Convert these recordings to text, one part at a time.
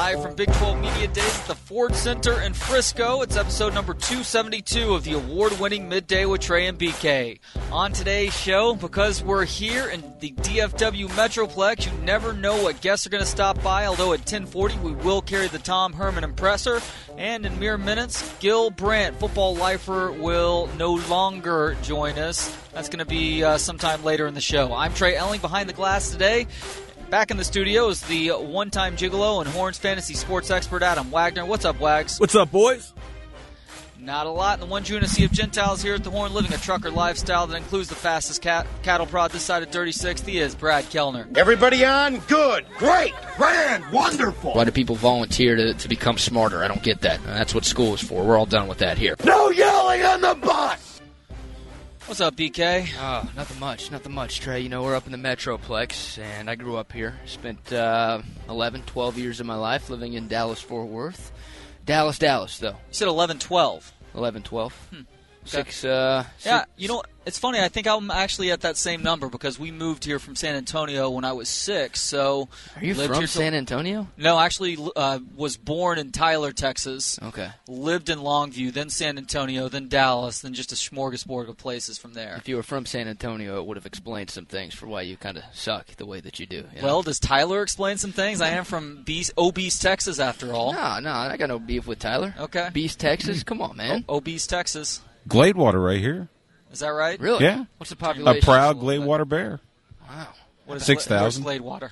Live from Big 12 Media Days at the Ford Center in Frisco. It's episode number 272 of the award-winning Midday with Trey and BK. On today's show, because we're here in the DFW Metroplex, you never know what guests are going to stop by, although at 10:40 we will carry the Tom Herman Impressor. And in mere minutes, Gil Brandt, football lifer, will no longer join us. That's going to be sometime later in the show. I'm Trey Elling behind the glass today. Back in the studio is the one-time gigolo and Horns fantasy sports expert Adam Wagner. What's up, Wags? What's up, boys? Not a lot in the one Juna Sea of Gentiles here at the Horn, living a trucker lifestyle that includes the fastest cattle prod this side of 36th. He is Brad Kellner. Everybody on? Good, great, grand, wonderful. Why do people volunteer to become smarter? I don't get that. That's what school is for. We're all done with that here. No yelling on the bus! What's up, BK? Oh, nothing much, Trey. You know, we're up in the Metroplex, and I grew up here. Spent 11, 12 years of my life living in Dallas-Fort Worth. Dallas, though. You said 11, 12. 11, 12. Okay. Yeah, you know, it's funny. I think I'm actually at that same number because we moved here from San Antonio when I was 6. So are you from San Antonio? No, actually was born in Tyler, Texas. Okay. Lived in Longview, then San Antonio, then Dallas, then just a smorgasbord of places from there. If you were from San Antonio, it would have explained some things for why you kind of suck the way that you do. You know? Well, does Tyler explain some things? I am from obese Texas, after all. No, I got no beef with Tyler. Okay. Beast, Texas? Come on, man. Obese Texas. Gladewater right here. Is that right? Really? Yeah. What's the population? A proud Gladewater bear. Wow. What is 6,000. Where's Gladewater?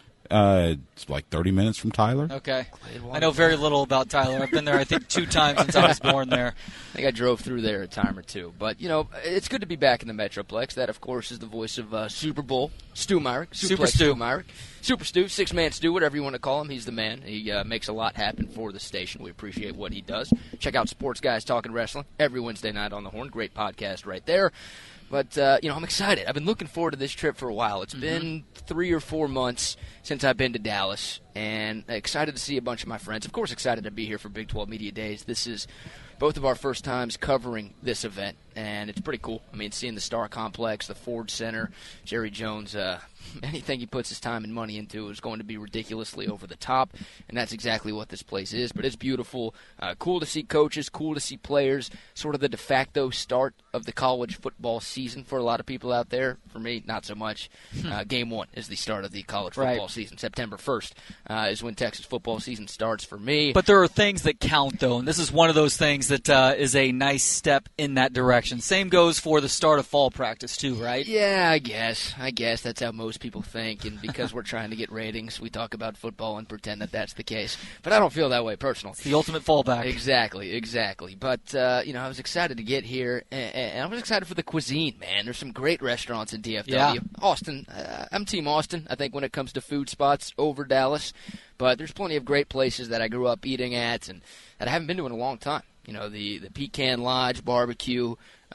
It's like 30 minutes from Tyler. Okay. I know very little about Tyler. I've been there, I think, 2 times since I was born there. I think I drove through there a time or two. But, you know, it's good to be back in the Metroplex. That, of course, is the voice of Super Bowl, Stu Myrick. Super Stu. Super Stu, 6-man Stu, whatever you want to call him. He's the man. He makes a lot happen for the station. We appreciate what he does. Check out Sports Guys Talking Wrestling every Wednesday night on the Horn. Great podcast right there. But, you know, I'm excited. I've been looking forward to this trip for a while. It's been 3 or 4 months since I've been to Dallas, and excited to see a bunch of my friends. Of course, excited to be here for Big 12 Media Days. This is both of our first times covering this event, and it's pretty cool. I mean, seeing the Star Complex, the Ford Center, Jerry Jones, anything he puts his time and money into is going to be ridiculously over the top, and that's exactly what this place is. But it's beautiful. Cool to see coaches, cool to see players, sort of the de facto start of the college football season for a lot of people out there. For me, not so much. Game 1 is the start of the college football season. September 1st is when Texas football season starts for me. But there are things that count, though, and this is one of those things that is a nice step in that direction. Same goes for the start of fall practice, too, right? Yeah, I guess that's how most people think, and because we're trying to get ratings, we talk about football and pretend that that's the case. But I don't feel that way personally. It's the ultimate fallback. Exactly. But, you know, I was excited to get here, and I was excited for the cuisine, man. There's some great restaurants in DFW. Yeah. Austin, I'm Team Austin, I think, when it comes to food spots over Dallas. But there's plenty of great places that I grew up eating at and that I haven't been to in a long time. You know, the Pecan Lodge barbecue,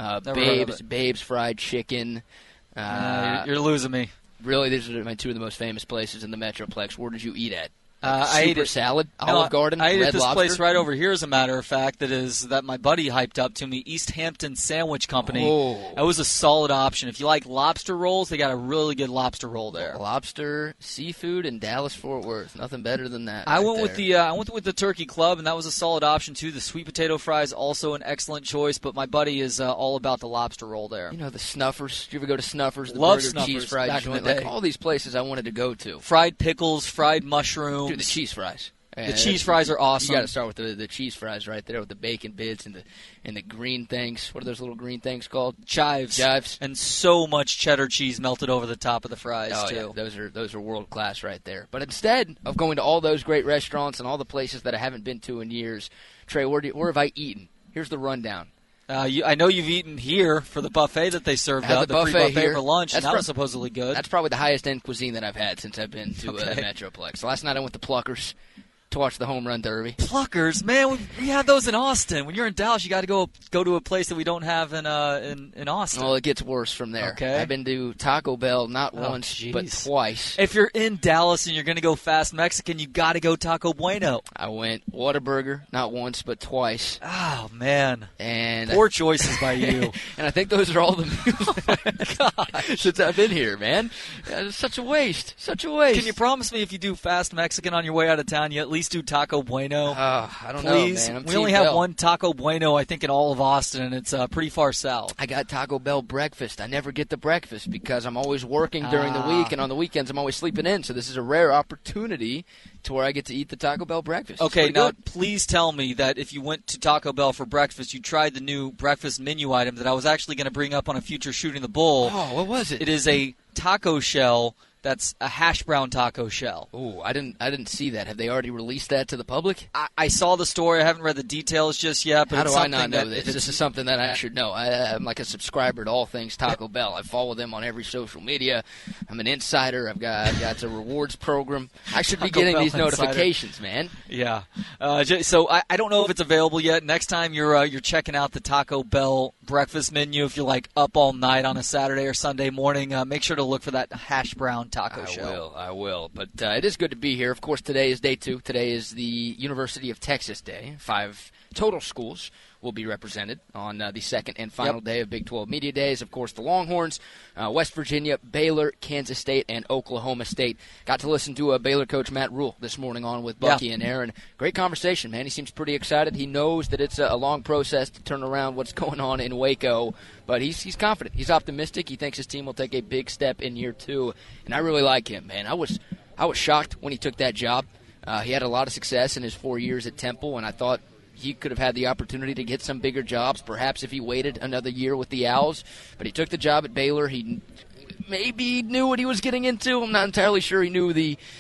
Babe's fried chicken. You're losing me. Really, these are my 2 of the most famous places in the Metroplex. Where did you eat at? I ate at Salad, Olive Garden, I ate Red at this Lobster? place right over here, as a matter of fact, that my buddy hyped up to me, East Hampton Sandwich Company. Oh. That was a solid option. If you like lobster rolls, they got a really good lobster roll there. Lobster, seafood, in Dallas-Fort Worth. Nothing better than that. I went with the Turkey Club, and that was a solid option too. The sweet potato fries, also an excellent choice, but my buddy is all about the lobster roll there. You know, the Snuffers. Did you ever go to Snuffers? The Love burger, Snuffers cheese fries back in joint. the day. Like all these places I wanted to go to. Fried pickles, fried mushrooms. Dude, the cheese fries. The cheese fries are awesome. You got to start with the cheese fries right there with the bacon bits and the green things. What are those little green things called? Chives. And so much cheddar cheese melted over the top of the fries too. Yeah. Those are world class right there. But instead of going to all those great restaurants and all the places that I haven't been to in years, Trey, where have I eaten? Here's the rundown. I know you've eaten here for the buffet that they served up, the free buffet for lunch, and that was supposedly good. That's probably the highest end cuisine that I've had since I've been to the Metroplex. Last night I went to Pluckers to watch the home run derby. Pluckers, man, we had those in Austin. When you're in Dallas, you got to go to a place that we don't have in Austin. Well, it gets worse from there. Okay. I've been to Taco Bell not once but twice. If you're in Dallas and you're going to go fast Mexican, you got to go Taco Bueno. I went Whataburger not once but twice. Oh man, and poor choices by you. And I think those are all the meals since I've been here, man. It's such a waste. Such a waste. Can you promise me if you do fast Mexican on your way out of town, you at least please do Taco Bueno? I don't Please. know, man. We only have one Taco Bueno, I think, in all of Austin, and it's pretty far south. I got Taco Bell breakfast. I never get the breakfast because I'm always working during the week, and on the weekends I'm always sleeping in. So this is a rare opportunity to where I get to eat the Taco Bell breakfast. Okay, now good. please tell me that if you went to Taco Bell for breakfast, you tried the new breakfast menu item that I was actually going to bring up on a future Shooting the Bull. Oh, what was it? It is a taco shell that's a hash brown taco shell. Oh, I didn't see that. Have they already released that to the public? I saw the story. I haven't read the details just yet. But How it's do I something not know that this? This is something that I should know. I'm like a subscriber to all things Taco Bell. I follow them on every social media. I'm an insider. I've got a rewards program. I should be Taco getting Bell these insider. notifications, man. Yeah. So I don't know if it's available yet. Next time you're checking out the Taco Bell breakfast menu, if you're like up all night on a Saturday or Sunday morning, make sure to look for that hash brown taco shell. I will. But it is good to be here. Of course, today is day 2. Today is the University of Texas Day. 5 total schools will be represented on the second and final day of Big 12 Media Days. Of course, the Longhorns, West Virginia, Baylor, Kansas State, and Oklahoma State. Got to listen to Baylor coach Matt Rule this morning on with Bucky and Aaron. Great conversation, man. He seems pretty excited. He knows that it's a long process to turn around what's going on in Waco, but he's confident. He's optimistic. He thinks his team will take a big step in year 2, and I really like him, man. I was shocked when he took that job. He had a lot of success in his 4 years at Temple, and I thought he could have had the opportunity to get some bigger jobs, perhaps if he waited another year with the Owls. But he took the job at Baylor. He maybe knew what he was getting into. I'm not entirely sure he knew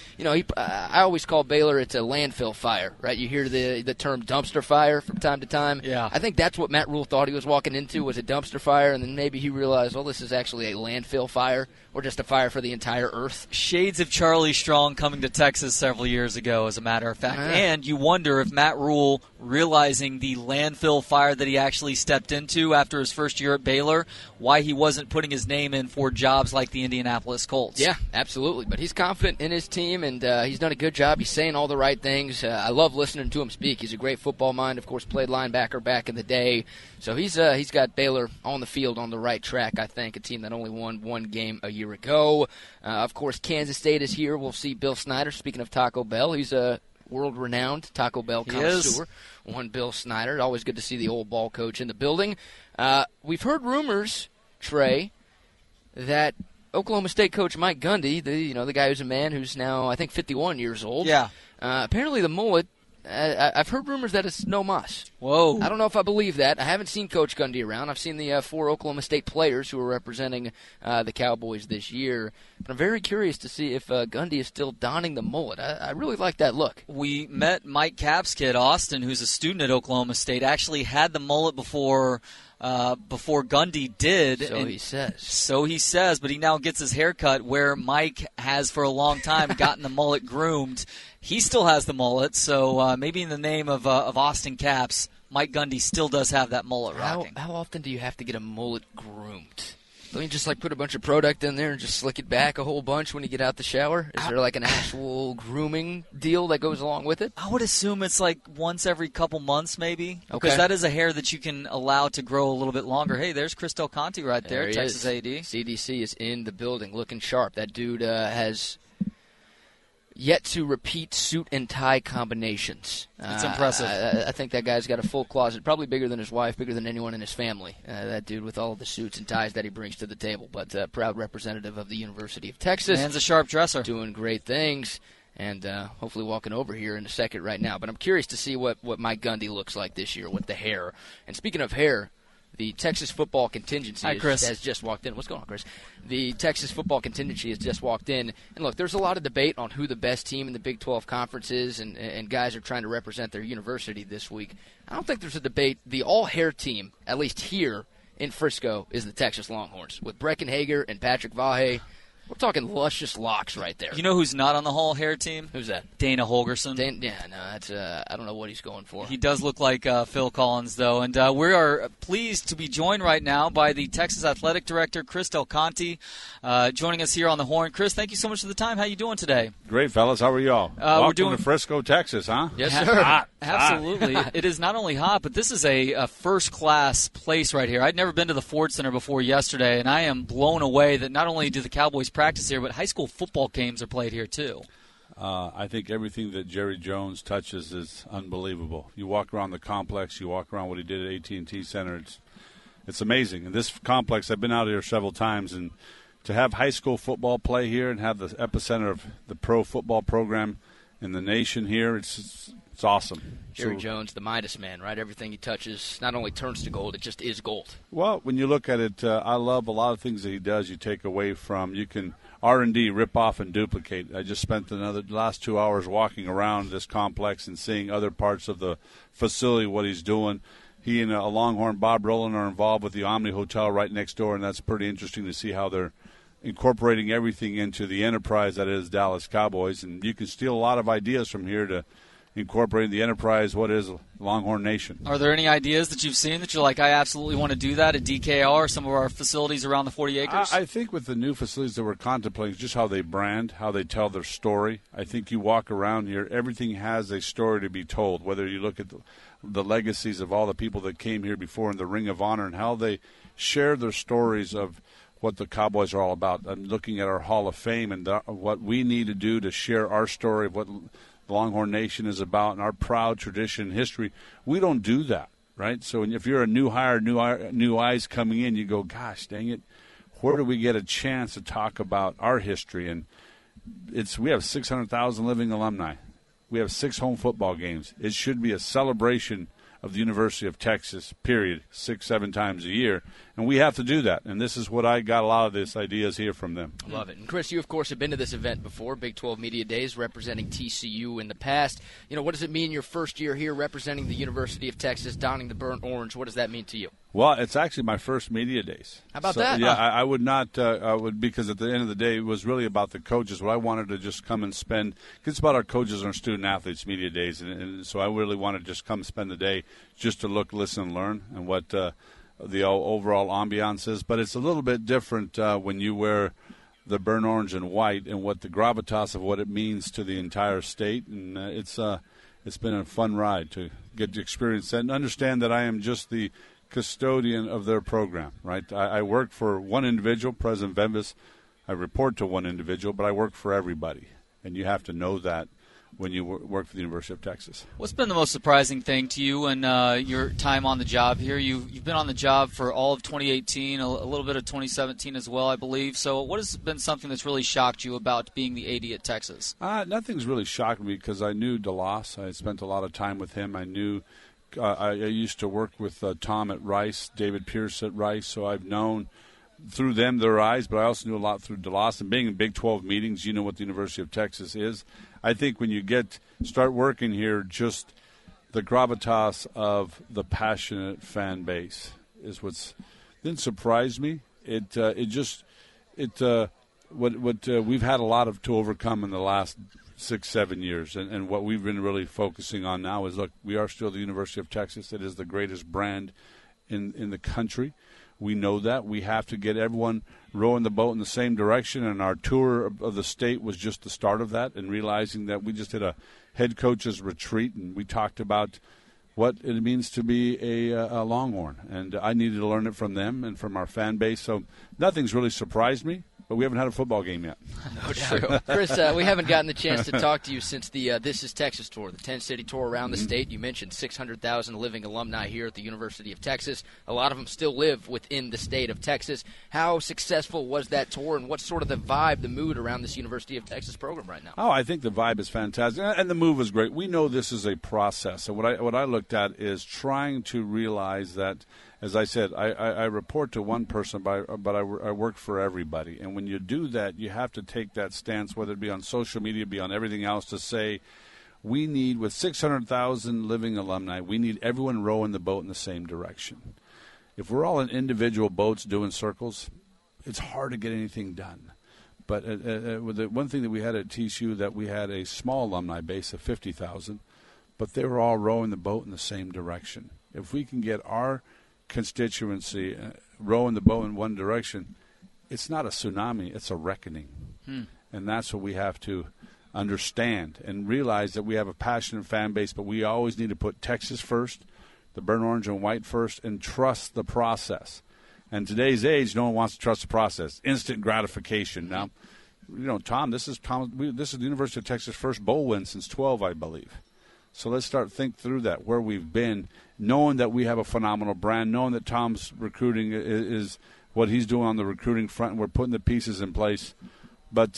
I always call Baylor, it's a landfill fire, right? You hear the term dumpster fire from time to time. Yeah. I think that's what Matt Rule thought he was walking into, was a dumpster fire, and then maybe he realized, well, this is actually a landfill fire, or just a fire for the entire earth. Shades of Charlie Strong coming to Texas several years ago, as a matter of fact. And you wonder if Matt Rule, realizing the landfill fire that he actually stepped into after his first year at Baylor, why he wasn't putting his name in for jobs like the Indianapolis Colts. Yeah, absolutely. But he's confident in his team, and he's done a good job. He's saying all the right things. I love listening to him speak. He's a great football mind. Of course, played linebacker back in the day. So he's got Baylor on the field on the right track, I think, a team that only won one game a year ago. Of course, Kansas State is here. We'll see Bill Snyder. Speaking of Taco Bell, he's a world-renowned Taco Bell connoisseur. One Bill Snyder. Always good to see the old ball coach in the building. We've heard rumors, Trey, that Oklahoma State coach Mike Gundy, the guy who's a man who's now, I think, 51 years old. Yeah. Apparently the mullet, I've heard rumors that it's no mas. Whoa. I don't know if I believe that. I haven't seen Coach Gundy around. I've seen the 4 Oklahoma State players who are representing the Cowboys this year. But I'm very curious to see if Gundy is still donning the mullet. I really like that look. We met Mike Capps' kid, Austin, who's a student at Oklahoma State, actually had the mullet before Gundy did. So he says. So he says, but he now gets his haircut where Mike has for a long time gotten the mullet groomed. He still has the mullet, so maybe in the name of Austin Capps, Mike Gundy still does have that mullet rocking. How often do you have to get a mullet groomed? Don't you just put a bunch of product in there and just slick it back a whole bunch when you get out the shower? Is there an actual grooming deal that goes along with it? I would assume it's once every couple months maybe. Okay. Because that is a hair that you can allow to grow a little bit longer. Hey, there's Chris Del Conte right there, Texas AD. CDC is in the building looking sharp. That dude has yet to repeat suit and tie combinations. It's impressive. I think that guy's got a full closet, probably bigger than his wife, bigger than anyone in his family. That dude with all of the suits and ties that he brings to the table. But proud representative of the University of Texas. Man's a sharp dresser. Doing great things. And hopefully walking over here in a second right now. But I'm curious to see what Mike Gundy looks like this year with the hair. And speaking of hair, the Texas football contingency has just walked in. What's going on, Chris? The Texas football contingency has just walked in. And look, there's a lot of debate on who the best team in the Big 12 conference is, and guys are trying to represent their university this week. I don't think there's a debate. The all-hair team, at least here in Frisco, is the Texas Longhorns. With Brecken Hager and Patrick Vahe, we're talking luscious locks right there. You know who's not on the whole hair team? Who's that? Dana Holgerson. That's I don't know what he's going for. He does look like Phil Collins, though. And we are pleased to be joined right now by the Texas Athletic Director, Chris Del Conte, joining us here on the Horn. Chris, thank you so much for the time. How you doing today? Great, fellas. How are y'all? Welcome to Frisco, Texas, huh? Yes, sir. Hot. Absolutely. It is not only hot, but this is a first-class place right here. I'd never been to the Ford Center before yesterday, and I am blown away that not only do the Cowboys practice here, but high school football games are played here, too. I think everything that Jerry Jones touches is unbelievable. You walk around the complex, you walk around what he did at AT&T Center, it's amazing. And this complex, I've been out here several times, and to have high school football play here and have the epicenter of the pro football program in the nation here, it's awesome. Jerry Jones, the Midas man, right? Everything he touches not only turns to gold, it just is gold. Well, when you look at it, I love a lot of things that he does you take away from. You can R&D, rip off and duplicate. I just spent the last 2 hours walking around this complex and seeing other parts of the facility, what he's doing. He and a Longhorn, Bob Rowland, are involved with the Omni Hotel right next door, and that's pretty interesting to see how they're incorporating everything into the enterprise that is Dallas Cowboys. And you can steal a lot of ideas from here to incorporate the enterprise, what is Longhorn Nation. Are there any ideas that you've seen that you're like, I absolutely want to do that at DKR or some of our facilities around the 40 acres? I think with the new facilities that we're contemplating, just how they brand, how they tell their story. I think you walk around here, everything has a story to be told, whether you look at the legacies of all the people that came here before in the Ring of Honor and how they share their stories of what the Cowboys are all about. I'm looking at our Hall of Fame and what we need to do to share our story of what the Longhorn Nation is about and our proud tradition and history. We don't do that, right? So if you're a new hire, new eyes coming in, you go, gosh, dang it, where do we get a chance to talk about our history? And we have 600,000 living alumni. We have 6 home football games. It should be a celebration of the University of Texas, period, 6-7 times a year. And we have to do that. And this is what I got a lot of these ideas here from them. Love it. And, Chris, you, of course, have been to this event before, Big 12 Media Days, representing TCU in the past. You know, what does it mean your first year here representing the University of Texas, donning the burnt orange? What does that mean to you? Well, it's actually my first media days. How about that? Yeah, I would not, because at the end of the day, it was really about the coaches. What I wanted to just come and spend, because it's about our coaches and our student athletes media days, and so I really wanted to just come spend the day just to look, listen, and learn, and what the overall ambiance is. But it's a little bit different when you wear the burnt orange and white, and what the gravitas of what it means to the entire state, and it's been a fun ride to get to experience that and understand that I am just the custodian of their program, right? I work for one individual, President Venvis. I report to one individual, but I work for everybody, and you have to know that when you work for the University of Texas. What's been the most surprising thing to you in your time on the job here? You've been on the job for all of 2018, a little bit of 2017 as well, I believe. So what has been something that's really shocked you about being the AD at Texas? Nothing's really shocked me because I knew DeLoss. I spent a lot of time with him. I knew I used to work with Tom at Rice, David Pierce at Rice, so I've known through them, their eyes, but I also knew a lot through DeLoss. And being in Big 12 meetings, you know what the University of Texas is. I think when you start working here, just the gravitas of the passionate fan base is what's didn't surprise me. What we've had a lot to overcome in the last 6-7 years, and what we've been really focusing on now is, look, we are still the University of Texas. It is the greatest brand in the country. We know that. We have to get everyone rowing the boat in the same direction, and our tour of the state was just the start of that, and realizing that we just did a head coach's retreat, and we talked about what it means to be a Longhorn, and I needed to learn it from them and from our fan base. So nothing's really surprised me. But we haven't had a football game yet. No doubt. Chris, we haven't gotten the chance to talk to you since the This is Texas tour, the 10-city tour around the state. You mentioned 600,000 living alumni here at the University of Texas. A lot of them still live within the state of Texas. How successful was that tour, and what's sort of the vibe, the mood around this University of Texas program right now? Oh, I think the vibe is fantastic, and the move is great. We know this is a process. So what I looked at is trying to realize that, as I said, I report to one person, but I work for everybody. And when you do that, you have to take that stance, whether it be on social media, be on everything else, to say we need, with 600,000 living alumni, we need everyone rowing the boat in the same direction. If we're all in individual boats doing circles, it's hard to get anything done. But with the one thing that we had at TCU, that we had a small alumni base of 50,000, but they were all rowing the boat in the same direction. If we can get our constituency rowing the boat in one direction, it's not a tsunami, it's a reckoning. And that's what we have to understand and realize, that we have a passionate fan base, but we always need to put Texas first, the burnt orange and white first, and trust the process. And today's age, no one wants to trust the process. Instant gratification. Now, Tom, this is the University of Texas' first bowl win since 12, I believe. So let's think through that, where we've been, knowing that we have a phenomenal brand, knowing that Tom's recruiting is what he's doing on the recruiting front, and we're putting the pieces in place. But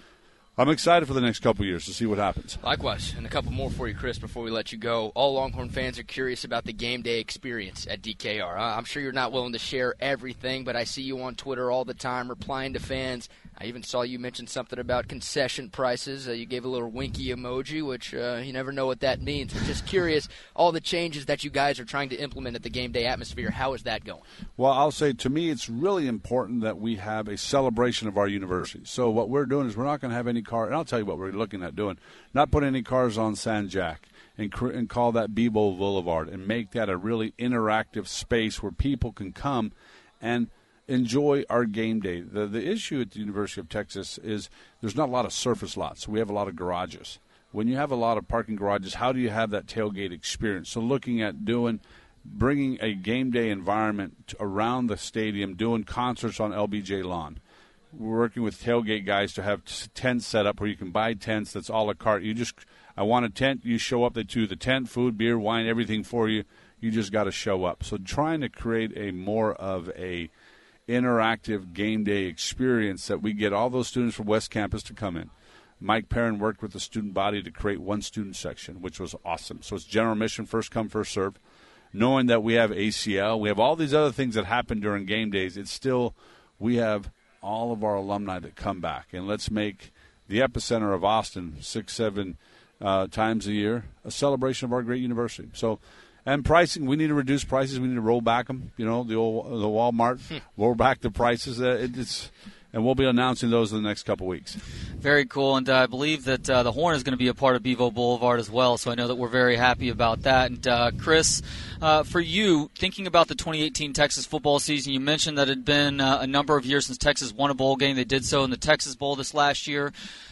I'm excited for the next couple of years to see what happens. Likewise, and a couple more for you, Chris, before we let you go. All Longhorn fans are curious about the game day experience at DKR. I'm sure you're not willing to share everything, but I see you on Twitter all the time replying to fans. I even saw you mention something about concession prices. You gave a little winky emoji, which you never know what that means. I'm just curious, all the changes that you guys are trying to implement at the game day atmosphere, how is that going? Well, I'll say, to me, it's really important that we have a celebration of our university. So what we're doing is we're not going to have any car, and I'll tell you what we're looking at doing, not put any cars on San Jack and call that Bebo Boulevard and make that a really interactive space where people can come and enjoy our game day. The issue at the University of Texas is there's not a lot of surface lots. We have a lot of garages. When you have a lot of parking garages, how do you have that tailgate experience? So looking at bringing a game day environment around the stadium, doing concerts on LBJ lawn. We're working with tailgate guys to have tents set up where you can buy tents that's a la carte. I want a tent, you show up, they do the tent, food, beer, wine, everything for you. You just got to show up. So trying to create a more of a interactive game day experience that we get all those students from West Campus to come in. Mike Perrin worked with the student body to create one student section, which was awesome. So it's general admission, first come, first serve. Knowing that we have ACL, we have all these other things that happen during game days, it's still, we have all of our alumni that come back. And let's make the epicenter of Austin 6-7 times a year a celebration of our great university. So, and pricing, we need to reduce prices. We need to roll back them. The Walmart, roll back the prices. And we'll be announcing those in the next couple weeks. Very cool, and I believe that the Horn is going to be a part of Bevo Boulevard as well, so I know that we're very happy about that. And Chris, for you, thinking about the 2018 Texas football season, you mentioned that it had been a number of years since Texas won a bowl game. They did so in the Texas Bowl this last year.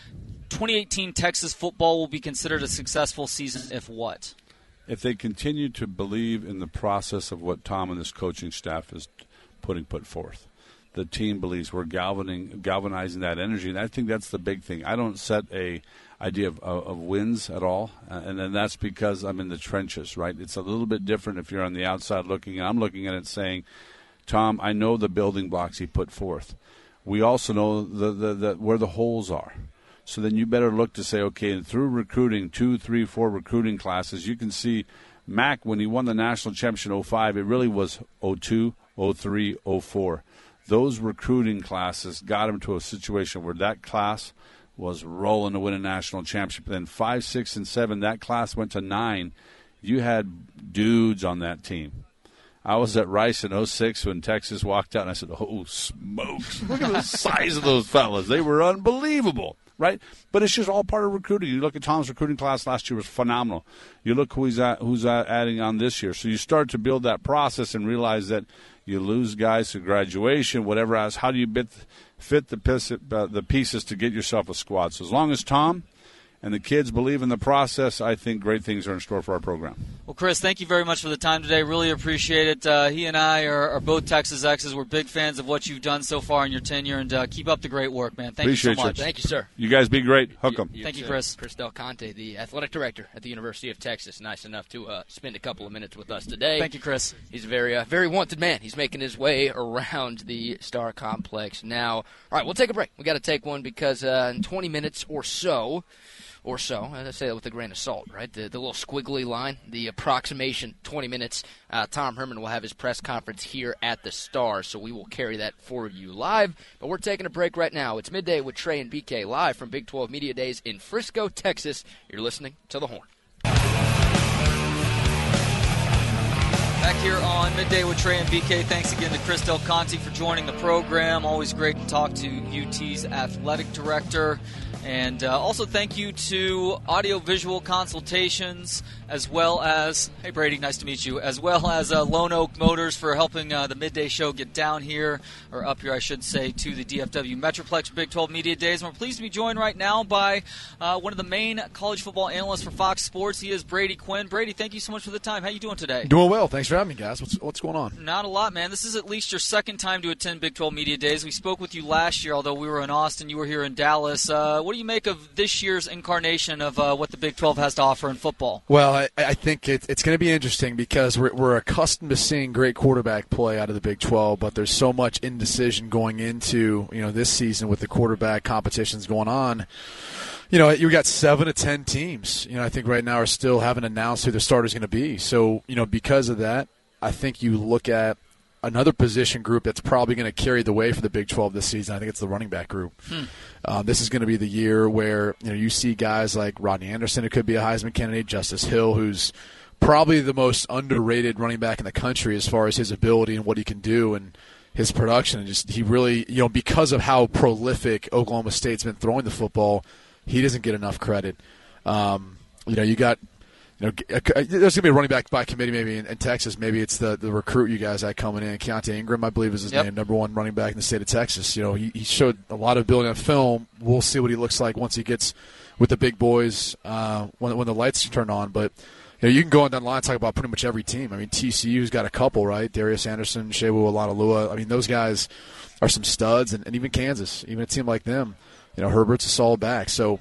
2018 Texas football will be considered a successful season if what? If they continue to believe in the process of what Tom and this coaching staff is put forth. The team believes we're galvanizing that energy, and I think that's the big thing. I don't set a idea of wins at all, and then that's because I'm in the trenches, right? It's a little bit different if you're on the outside looking, and I'm looking at it saying, Tom, I know the building blocks he put forth. We also know the where the holes are. So then you better look to say, okay, and through recruiting, 2, 3, 4 recruiting classes, you can see Mac, when he won the national championship in 2005, it really was 2002, 2003, 2004. Those recruiting classes got him to a situation where that class was rolling to win a national championship. Then 5, 6, and 7, that class went to 9. You had dudes on that team. I was at Rice in 2006 when Texas walked out, and I said, oh, smokes. Look at the size of those fellas. They were unbelievable. Right, but it's just all part of recruiting. You look at Tom's recruiting class last year was phenomenal. You look who's adding on this year. So you start to build that process and realize that you lose guys to graduation, whatever else. How do you fit the pieces to get yourself a squad? So as long as Tom and the kids believe in the process, I think great things are in store for our program. Well, Chris, thank you very much for the time today. Really appreciate it. He and I are both Texas Exes. We're big fans of what you've done so far in your tenure, and keep up the great work, man. Thank you so much. Thank you, sir. You guys be great. Hook 'em. Thank you, Chris. Chris Del Conte, the athletic director at the University of Texas. Nice enough to spend a couple of minutes with us today. Thank you, Chris. He's a very wanted man. He's making his way around the Star Complex now. All right, we'll take a break. We got to take one because in 20 minutes or so, I say that with a grain of salt, right? The little squiggly line, the approximation, 20 minutes. Tom Herman will have his press conference here at the Star, so we will carry that for you live. But we're taking a break right now. It's Midday with Trey and BK live from Big 12 Media Days in Frisco, Texas. You're listening to The Horn. Back here on Midday with Trey and BK. Thanks again to Chris Del Conte for joining the program. Always great to talk to UT's athletic director. And also thank you to Audio-Visual Consultations, as well as, hey Brady, nice to meet you, as well as Lone Oak Motors for helping the Midday Show get down here, or up here I should say, to the DFW Metroplex Big 12 Media Days. And we're pleased to be joined right now by one of the main college football analysts for Fox Sports. He is Brady Quinn. Brady, thank you so much for the time. How you doing today? Doing well. Thanks for having me, guys. What's going on? Not a lot, man. This is at least your second time to attend Big 12 Media Days. We spoke with you last year, although we were in Austin. You were here in Dallas. What do you make of this year's incarnation of what the Big 12 has to offer in football? Well, I think it's going to be interesting because we're accustomed to seeing great quarterback play out of the Big 12, but there's so much indecision going into this season with the quarterback competitions going on. You got 7 to 10 teams. I think right now are still haven't announced who the starter's going to be. So because of that, I think you look at another position group that's probably going to carry the way for the Big 12 this season. I think it's the running back group. This is going to be the year where you see guys like Rodney Anderson, who could be a Heisman candidate, Justice Hill, who's probably the most underrated running back in the country as far as his ability and what he can do and his production. And just he really, because of how prolific Oklahoma State's been throwing the football, he doesn't get enough credit. You got. There's going to be a running back by committee maybe in Texas. Maybe it's the recruit you guys had coming in. Keontae Ingram, I believe is his name, number 1 running back in the state of Texas. He showed a lot of ability on film. We'll see what he looks like once he gets with the big boys when the lights turn on. But you can go on down the line and talk about pretty much every team. I mean, TCU's got a couple, right? Darius Anderson, Shewu Alanalua. I mean, those guys are some studs. And even Kansas, even a team like them, Herbert's a solid back. So,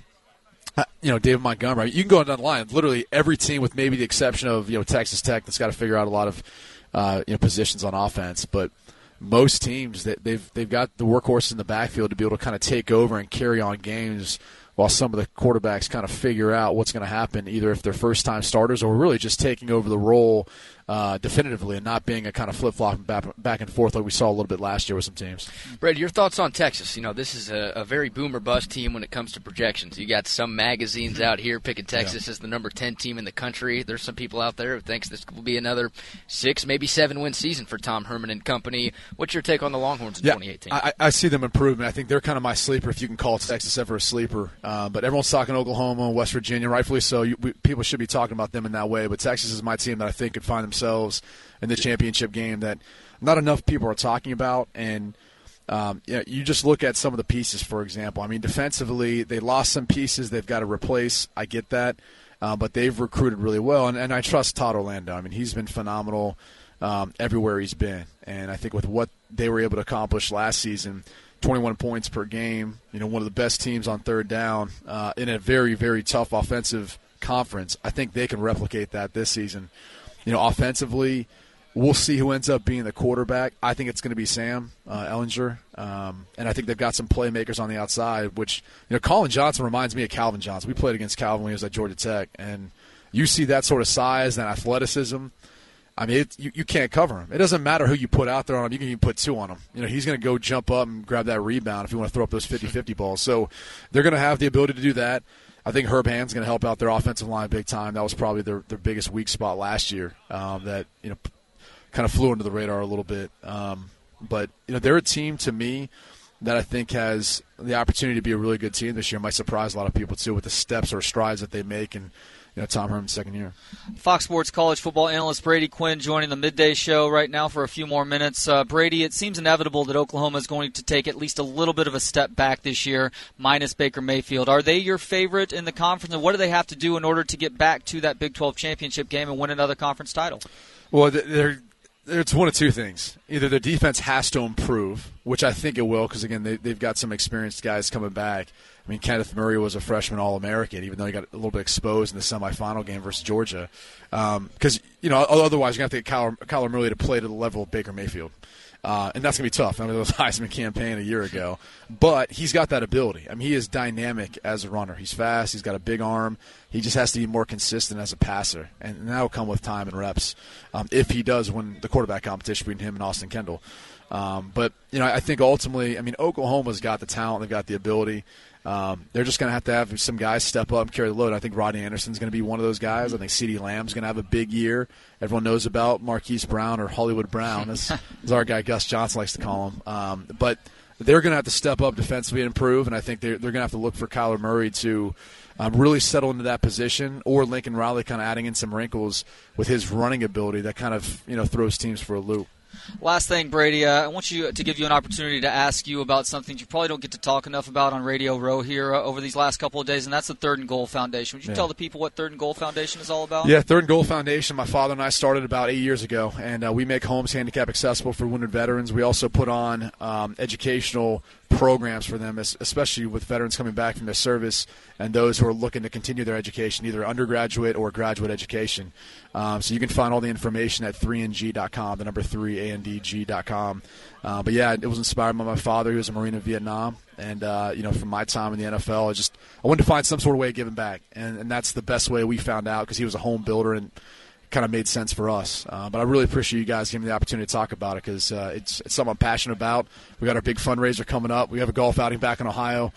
David Montgomery. You can go down the line. Literally every team, with maybe the exception of Texas Tech, that's got to figure out a lot of positions on offense. But most teams they've got the workhorses in the backfield to be able to kind of take over and carry on games, while some of the quarterbacks kind of figure out what's going to happen, either if they're first-time starters or really just taking over the role definitively and not being a kind of flip-flop back and forth like we saw a little bit last year with some teams. Brady, your thoughts on Texas? This is a very boom-or-bust team when it comes to projections. You got some magazines out here picking Texas as the number 10 team in the country. There's some people out there who thinks this will be another 6, maybe 7-win season for Tom Herman and company. What's your take on the Longhorns in 2018? I see them improving. I think they're kind of my sleeper, if you can call Texas ever a sleeper. But everyone's talking Oklahoma, West Virginia, rightfully so. People should be talking about them in that way. But Texas is my team that I think could find themselves in the championship game that not enough people are talking about. And you just look at some of the pieces, for example. I mean, defensively, they lost some pieces they've got to replace. I get that. But they've recruited really well. And I trust Todd Orlando. I mean, he's been phenomenal everywhere he's been. And I think with what they were able to accomplish last season, 21 points per game, one of the best teams on third down in a very, very tough offensive conference. I think they can replicate that this season. Offensively, we'll see who ends up being the quarterback. I think it's going to be Sam Ehlinger, and I think they've got some playmakers on the outside, which, Colin Johnson reminds me of Calvin Johnson. We played against Calvin when he was at Georgia Tech, and you see that sort of size and athleticism. I mean, you can't cover him. It doesn't matter who you put out there on him. You can even put 2 on him. He's going to go jump up and grab that rebound if you want to throw up those 50-50 balls. So they're going to have the ability to do that. I think Herb Hand's going to help out their offensive line big time. That was probably their biggest weak spot last year that kind of flew under the radar a little bit. But they're a team to me that I think has the opportunity to be a really good team this year. Might surprise a lot of people too with the steps or strides that they make and Tom Herman's second year. Fox Sports college football analyst Brady Quinn joining the Midday Show right now for a few more minutes. Brady, it seems inevitable that Oklahoma is going to take at least a little bit of a step back this year, minus Baker Mayfield. Are they your favorite in the conference, and what do they have to do in order to get back to that Big 12 championship game and win another conference title? Well, it's one of two things. Either their defense has to improve, which I think it will because, again, they've got some experienced guys coming back. I mean, Kenneth Murray was a freshman All-American, even though he got a little bit exposed in the semifinal game versus Georgia. Because, otherwise you're going to have to get Kyler Murray to play to the level of Baker Mayfield. And that's going to be tough. I mean, it was a Heisman campaign a year ago. But he's got that ability. I mean, he is dynamic as a runner. He's fast. He's got a big arm. He just has to be more consistent as a passer. And that will come with time and reps if he does win the quarterback competition between him and Austin Kendall. But, I think ultimately, Oklahoma's got the talent. They've got the ability. They're just going to have some guys step up and carry the load. I think Rodney Anderson's going to be one of those guys. I think CeeDee Lamb's going to have a big year. Everyone knows about Marquise Brown or Hollywood Brown, as our guy Gus Johnson likes to call him. But they're going to have to step up defensively and improve, and I think they're going to have to look for Kyler Murray to really settle into that position, or Lincoln Riley kind of adding in some wrinkles with his running ability that kind of throws teams for a loop. Last thing, Brady, I want to give you an opportunity to ask you about something you probably don't get to talk enough about on Radio Row here over these last couple of days, and that's the Third and Goal Foundation. Would you tell the people what Third and Goal Foundation is all about? Yeah, Third and Goal Foundation, my father and I started about 8 years ago, and we make homes handicap accessible for wounded veterans. We also put on educational programs for them, especially with veterans coming back from their service and those who are looking to continue their education, either undergraduate or graduate education. So you can find all the information at 3ndg.com, the number 3andg.com. But yeah, it was inspired by my father, who was a Marine in Vietnam, and from my time in the NFL, I wanted to find some sort of way of giving back, and that's the best way we found out, because he was a home builder and kind of made sense for us. But I really appreciate you guys giving me the opportunity to talk about it, because it's something I'm passionate about. We got our big fundraiser coming up. We have a golf outing back in Ohio,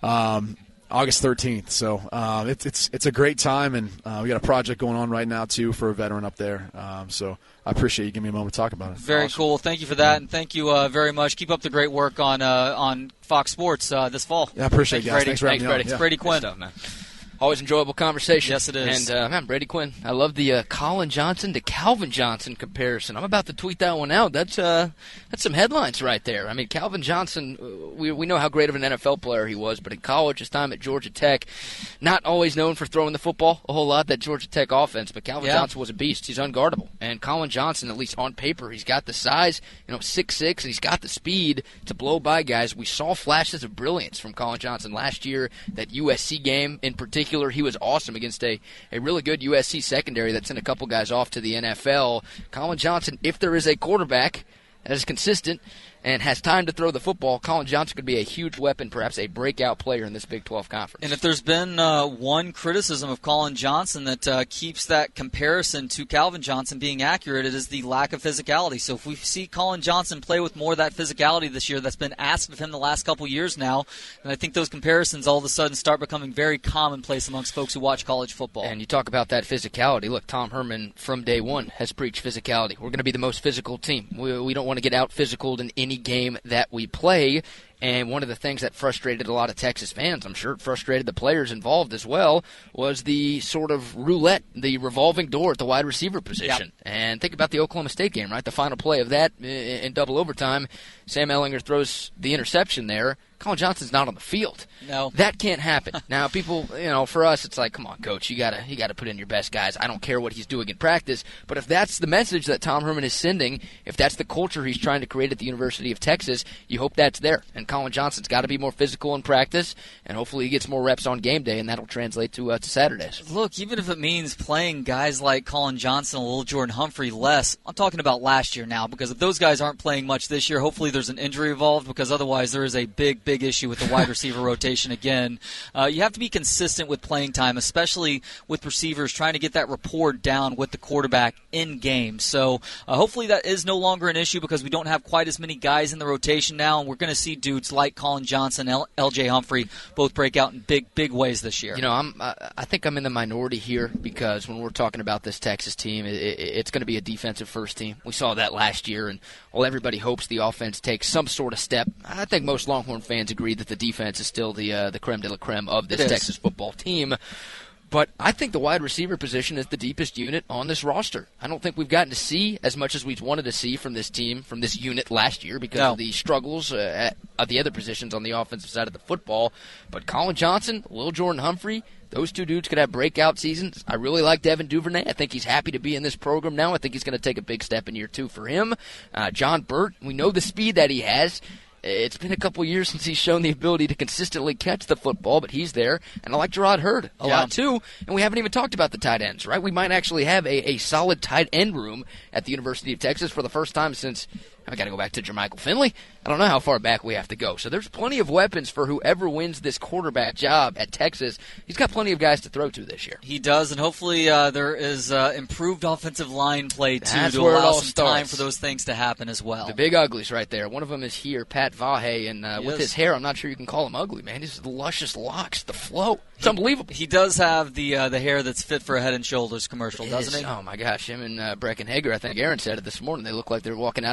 August 13th. So it's a great time, and we got a project going on right now too for a veteran up there. So I appreciate you giving me a moment to talk about it. Very cool. Thank you for that, and thank you very much. Keep up the great work on Fox Sports this fall. Yeah, I appreciate it, guys. Thanks for having me on. It's Brady Quinn. Good stuff, man. Always enjoyable conversation. Yes, it is. And, man, Brady Quinn, I love the Colin Johnson to Calvin Johnson comparison. I'm about to tweet that one out. That's some headlines right there. I mean, Calvin Johnson, we know how great of an NFL player he was, but in college, his time at Georgia Tech, not always known for throwing the football a whole lot, that Georgia Tech offense, but Calvin Johnson was a beast. He's unguardable. And Colin Johnson, at least on paper, he's got the size, 6'6", and he's got the speed to blow by guys. We saw flashes of brilliance from Colin Johnson last year. That USC game in particular, he was awesome against a really good USC secondary that sent a couple guys off to the NFL. Colin Johnson, if there is a quarterback that is consistent and has time to throw the football, Colin Johnson could be a huge weapon, perhaps a breakout player in this Big 12 conference. And if there's been one criticism of Colin Johnson that keeps that comparison to Calvin Johnson being accurate, it is the lack of physicality. So if we see Colin Johnson play with more of that physicality this year that's been asked of him the last couple years now, then I think those comparisons all of a sudden start becoming very commonplace amongst folks who watch college football. And you talk about that physicality. Look, Tom Herman from day one has preached physicality. We're going to be the most physical team. We don't want to get out physicaled in any game that we play. And one of the things that frustrated a lot of Texas fans, I'm sure it frustrated the players involved as well, was the sort of roulette, the revolving door at the wide receiver position. Yep. And think about the Oklahoma State game, right? The final play of that in double overtime, Sam Ehlinger throws the interception there. Colin Johnson's not on the field. No. That can't happen. Now, people, for us, it's like, come on, coach, you gotta put in your best guys. I don't care what he's doing in practice. But if that's the message that Tom Herman is sending, if that's the culture he's trying to create at the University of Texas, you hope that's there. And Colin Johnson's got to be more physical in practice, and hopefully he gets more reps on game day, and that'll translate to Saturdays. Look, even if it means playing guys like Colin Johnson, a little Jordan Humphrey less, I'm talking about last year now, because if those guys aren't playing much this year, hopefully there's an injury involved, because otherwise there is a big issue with the wide receiver rotation again. You have to be consistent with playing time, especially with receivers trying to get that rapport down with the quarterback in game. So hopefully that is no longer an issue, because we don't have quite as many guys in the rotation now, and we're going to see dudes like Colin Johnson, L.J. Humphrey both break out in big ways this year. I think I'm in the minority here, because when we're talking about this Texas team, it's going to be a defensive first team. We saw that last year, and while everybody hopes the offense takes some sort of step, I think most Longhorn fans agree that the defense is still the creme de la creme of this Texas football team. But I think the wide receiver position is the deepest unit on this roster. I don't think we've gotten to see as much as we wanted to see from this team, from this unit last year, because of the struggles at the other positions on the offensive side of the football. But Colin Johnson, Lil Jordan Humphrey, those two dudes could have breakout seasons. I really like Devin Duvernay. I think he's happy to be in this program now. I think he's going to take a big step in year 2 for him. John Burt, we know the speed that he has. It's been a couple years since he's shown the ability to consistently catch the football, but he's there. And I like Gerard Hurd a lot, too. And we haven't even talked about the tight ends, right? We might actually have a solid tight end room at the University of Texas for the first time since, I got to go back to Jermichael Finley. I don't know how far back we have to go. So there's plenty of weapons for whoever wins this quarterback job at Texas. He's got plenty of guys to throw to this year. He does, and hopefully there is improved offensive line play, too, That's to where allow it all some time starts. for those things to happen as well. The big uglies right there. One of them is here, Pat Vahe, and with his hair, I'm not sure you can call him ugly, man. His luscious locks, the flow. It's unbelievable. He does have the hair that's fit for a Head & Shoulders commercial, doesn't he? Oh, my gosh. Him and Brecken Hager, I think Aaron said it this morning. They look like they're walking out of a shampoo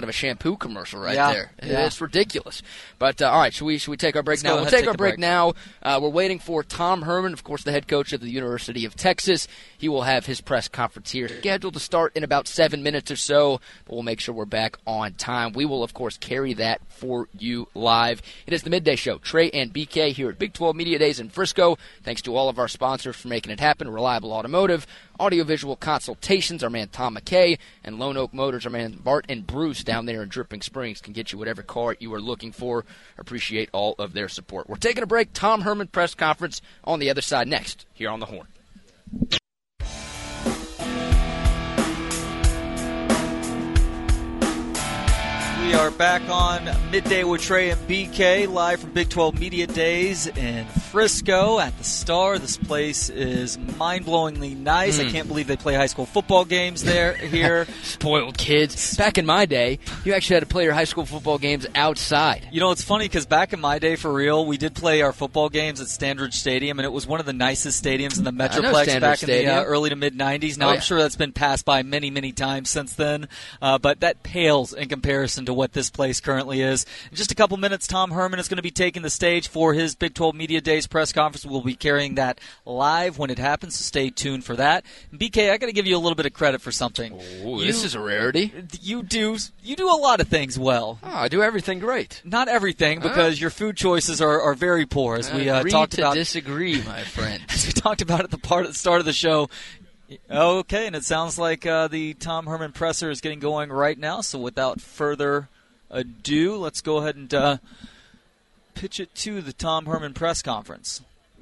shampoo commercial right Yeah, there. yeah. It's ridiculous. But, all right, should we take our break Let's now? go We'll ahead, take take our the break break. now. We're waiting for Tom Herman, of course, the head coach of the University of Texas. He will have his press conference here scheduled to start in about 7 minutes or so, but we'll make sure we're back on time. We will, of course, carry that for you live. It is the Midday Show. Trey and BK here at Big 12 Media Days in Frisco. Thanks to all of our sponsors for making it happen. Reliable Automotive, Audiovisual Consultations, our man Tom McKay, and Lone Oak Motors, our man Bart and Bruce down there in Dripping Springs can get you whatever car you are looking for. Appreciate all of their support. We're taking a break. Tom Herman press conference on the other side next here on The Horn. We are back on Midday with Trey and BK, live from Big 12 Media Days in Frisco at the Star. This place is mind-blowingly nice. I can't believe they play high school football games here. Spoiled kids. Back in my day, you actually had to play your high school football games outside. You know, it's funny because back in my day, for real, we did play our football games at Standridge Stadium, and it was one of the nicest stadiums in the Metroplex back in the early to mid-'90s. Now, I'm sure that's been passed by many, many times since then, but that pales in comparison to what this place currently is. In just a couple minutes, Tom Herman is going to be taking the stage for his Big 12 Media Days press conference. We'll be carrying that live when it happens, so stay tuned for that. And BK, I got to give you a little bit of credit for something. Ooh, this is a rarity. You do a lot of things well. Oh, I do everything great. Not everything, because your food choices are very poor, as we talked about. Disagree, my friend. As we talked about at the start of the show. Okay, and it sounds like the Tom Herman presser is getting going right now. So without further ado, let's go ahead and pitch it to the Tom Herman press conference.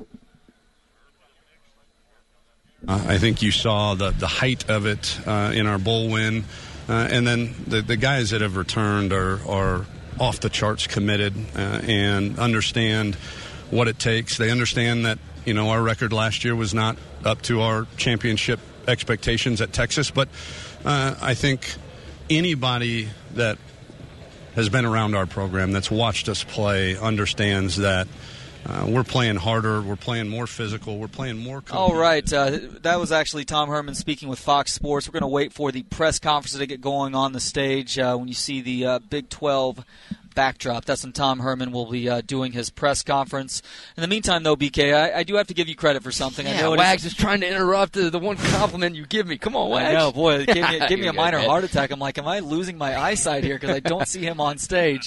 I think you saw the height of it in our bowl win. And then the guys that have returned are off the charts committed and understand what it takes. They understand that, our record last year was not up to our championship expectations at Texas. But I think anybody that has been around our program, that's watched us play, understands that we're playing harder, we're playing more physical, we're playing more competitive. All right, that was actually Tom Herman speaking with Fox Sports. We're going to wait for the press conference to get going on the stage. When you see the Big 12 backdrop, that's when Tom Herman will be doing his press conference. In the meantime, though, BK, I do have to give you credit for something. Yeah, I know Wags is trying to interrupt the one compliment you give me. Come on, Wags. I know, boy, it gave me a minor heart attack. I'm like, am I losing my eyesight here because I don't see him on stage?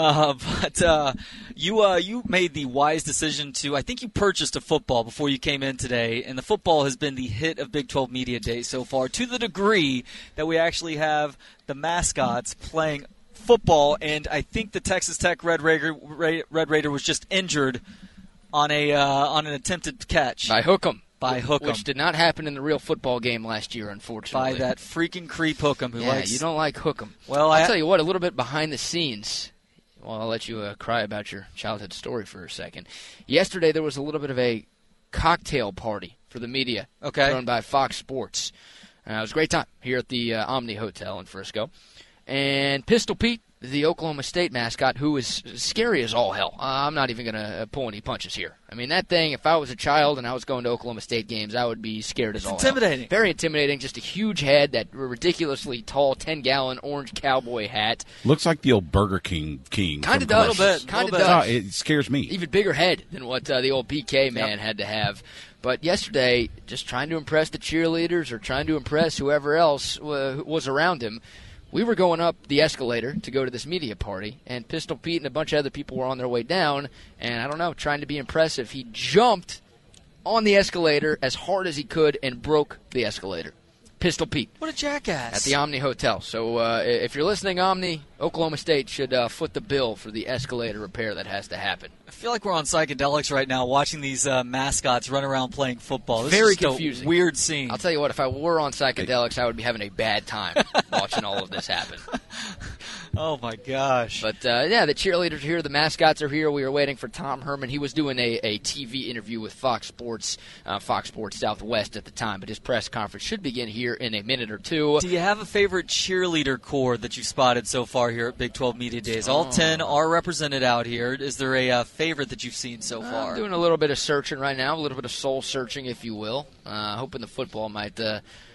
But you made the wise decision to, I think you purchased a football before you came in today, and the football has been the hit of Big 12 Media Day so far, to the degree that we actually have the mascots playing football, and I think the Texas Tech Red Raider was just injured on an attempted catch by Hookem. Which did not happen in the real football game last year, unfortunately. By that freaking creep Hookem who likes. You don't like Hookem. Well, I'll tell you what. A little bit behind the scenes. Well, I'll let you cry about your childhood story for a second. Yesterday there was a little bit of a cocktail party for the media, thrown by Fox Sports. It was a great time here at the Omni Hotel in Frisco. And Pistol Pete, the Oklahoma State mascot, who is scary as all hell. I'm not even going to pull any punches here. I mean, that thing, if I was a child and I was going to Oklahoma State games, I would be scared as all hell. Intimidating. Very intimidating. Just a huge head, that ridiculously tall 10-gallon orange cowboy hat. Looks like the old Burger King. Kind of does. Kind of does. Oh, it scares me. Even bigger head than what the old PK man had to have. But yesterday, just trying to impress the cheerleaders or trying to impress whoever else was around him, we were going up the escalator to go to this media party, and Pistol Pete and a bunch of other people were on their way down, and I don't know, trying to be impressive, he jumped on the escalator as hard as he could and broke the escalator. Pistol Pete. What a jackass. At the Omni Hotel. So if you're listening, Omni, Oklahoma State should foot the bill for the escalator repair that has to happen. I feel like we're on psychedelics right now watching these mascots run around playing football. This Very is just confusing. A weird scene. I'll tell you what, if I were on psychedelics, I would be having a bad time watching all of this happen. Oh, my gosh. But, the cheerleaders are here. The mascots are here. We were waiting for Tom Herman. He was doing a TV interview with Fox Sports Southwest at the time, but his press conference should begin here in a minute or two. Do you have a favorite cheerleader corps that you've spotted so far here at Big 12 Media Days? All 10 are represented out here. Is there a favorite that you've seen so far? I'm doing a little bit of searching right now, a little bit of soul searching, if you will. Hoping the football might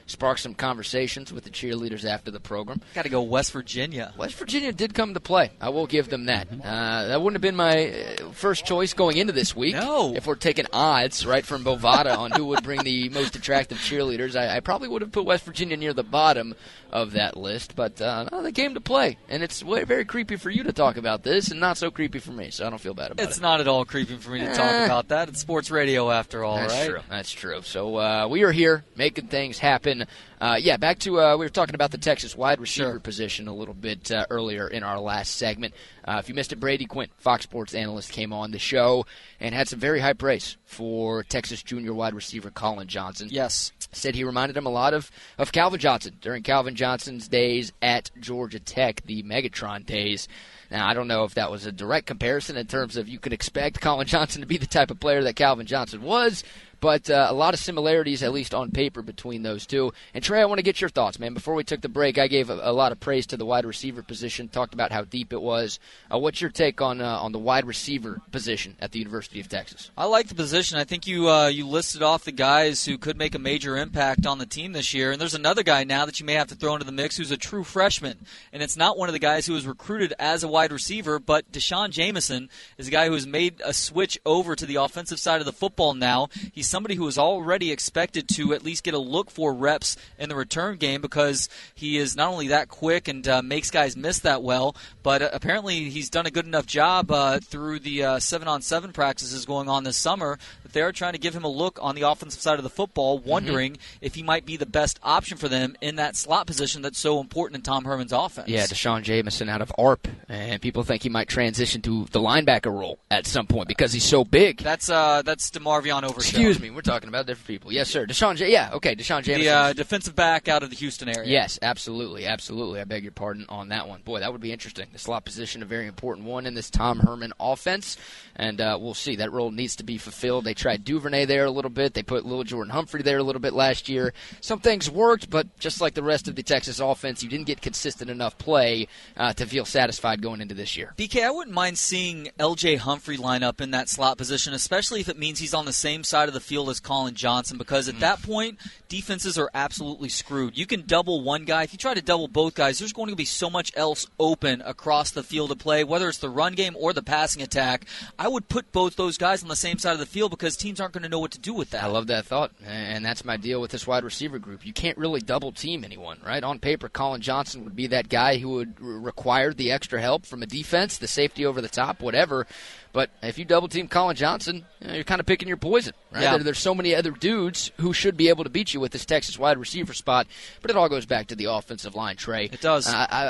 sparked some conversations with the cheerleaders after the program. Got to go West Virginia. West Virginia did come to play. I will give them that. That wouldn't have been my first choice going into this week. No. If we're taking odds, right, from Bovada on who would bring the most attractive cheerleaders, I probably would have put West Virginia near the bottom of that list. But no, they came to play. And it's very creepy for you to talk about this and not so creepy for me, so I don't feel bad about it. It's not at all creepy for me to talk about that. It's sports radio after all, That's right? true. That's true. So we are here making things happen. Back to we were talking about the Texas wide receiver position a little bit earlier in our last segment. If you missed it, Brady Quinn, Fox Sports analyst, came on the show and had some very high praise for Texas junior wide receiver Colin Johnson. Yes. Said he reminded him a lot of Calvin Johnson during Calvin Johnson's days at Georgia Tech, the Megatron days. Now, I don't know if that was a direct comparison in terms of you could expect Colin Johnson to be the type of player that Calvin Johnson was, but a lot of similarities, at least on paper, between those two. And Trey, I want to get your thoughts, man. Before we took the break, I gave a lot of praise to the wide receiver position, talked about how deep it was. What's your take on the wide receiver position at the University of Texas? I like the position. I think you listed off the guys who could make a major impact on the team this year, and there's another guy now that you may have to throw into the mix who's a true freshman, and it's not one of the guys who was recruited as a wide receiver, but Deshaun Jameson is a guy who has made a switch over to the offensive side of the football now. He's somebody who is already expected to at least get a look for reps in the return game because he is not only that quick and makes guys miss that well, but apparently he's done a good enough job through the 7-on-7 practices going on this summer that they are trying to give him a look on the offensive side of the football, wondering if he might be the best option for them in that slot position that's so important in Tom Herman's offense. Yeah, Deshaun Jameson out of ARP, and people think he might transition to the linebacker role at some point because he's so big. That's DeMarvion Overshow. Excuse me, we're talking about different people. Yes, sir. Deshaun Jameson. The defensive back out of the Houston area. Yes, absolutely. I beg your pardon on that one. Boy, that would be interesting. The slot position, a very important one in this Tom Herman offense, and we'll see. That role needs to be fulfilled. They tried Duvernay there a little bit. They put Lil Jordan Humphrey there a little bit last year. Some things worked, but just like the rest of the Texas offense, you didn't get consistent enough play to feel satisfied going into this year. BK, I wouldn't mind seeing L.J. Humphrey line up in that slot position, especially if it means he's on the same side of the field as Colin Johnson, because at that point, defenses are absolutely screwed. You can double one guy. If you try to double both guys, there's going to be so much else open across the field to play, whether it's the run game or the passing attack. I would put both those guys on the same side of the field because teams aren't going to know what to do with that. I love that thought, and that's my deal with this wide receiver group. You can't really double team anyone, right? On paper, Colin Johnson would be that guy who would require the extra help from a defense, the safety over the top, whatever. But if you double-team Colin Johnson, you're kind of picking your poison, right? Yeah. There's so many other dudes who should be able to beat you with this Texas wide receiver spot, but it all goes back to the offensive line, Trey. It does.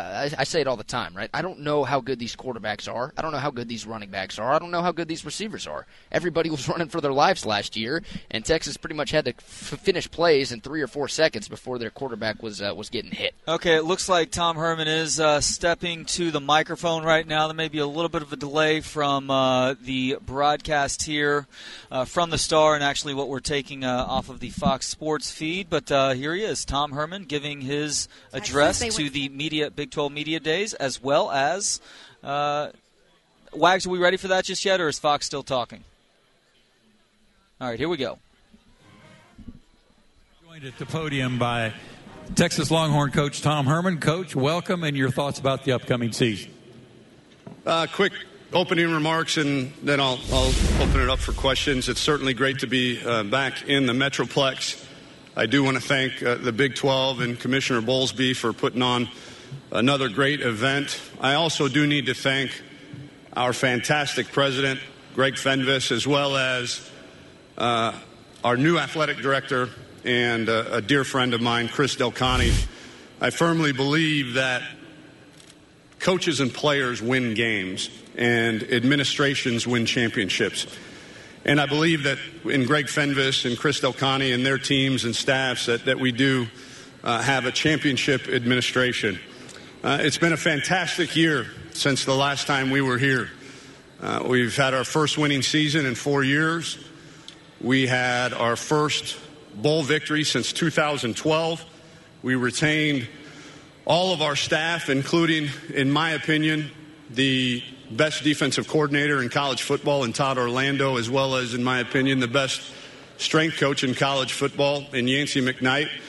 I say it all the time, right? I don't know how good these quarterbacks are. I don't know how good these running backs are. I don't know how good these receivers are. Everybody was running for their lives last year, and Texas pretty much had to finish plays in 3 or 4 seconds before their quarterback was getting hit. Okay, it looks like Tom Herman is stepping to the microphone right now. There may be a little bit of a delay from the broadcast here from the Star and actually what we're taking off of the Fox Sports feed. But here he is, Tom Herman, giving his address to the Big 12 Media Days, as well as Wags, are we ready for that just yet, or is Fox still talking? All right, here we go. Joined at the podium by Texas Longhorn coach Tom Herman. Coach, welcome, and your thoughts about the upcoming season. Quick opening remarks, and then I'll open it up for questions. It's certainly great to be back in the Metroplex. I do want to thank the Big 12 and Commissioner Bowlesby for putting on another great event. I also do need to thank our fantastic president, Greg Fenves, as well as our new athletic director and a dear friend of mine, Chris Delcani. I firmly believe that coaches and players win games and administrations win championships. And I believe that in Greg Fenves and Chris Delcani and their teams and staffs that we do have a championship administration. It's been a fantastic year since the last time we were here. We've had our first winning season in 4 years. We had our first bowl victory since 2012. We retained all of our staff, including, in my opinion, the best defensive coordinator in college football in Todd Orlando, as well as, in my opinion, the best strength coach in college football in Yancey McKnight.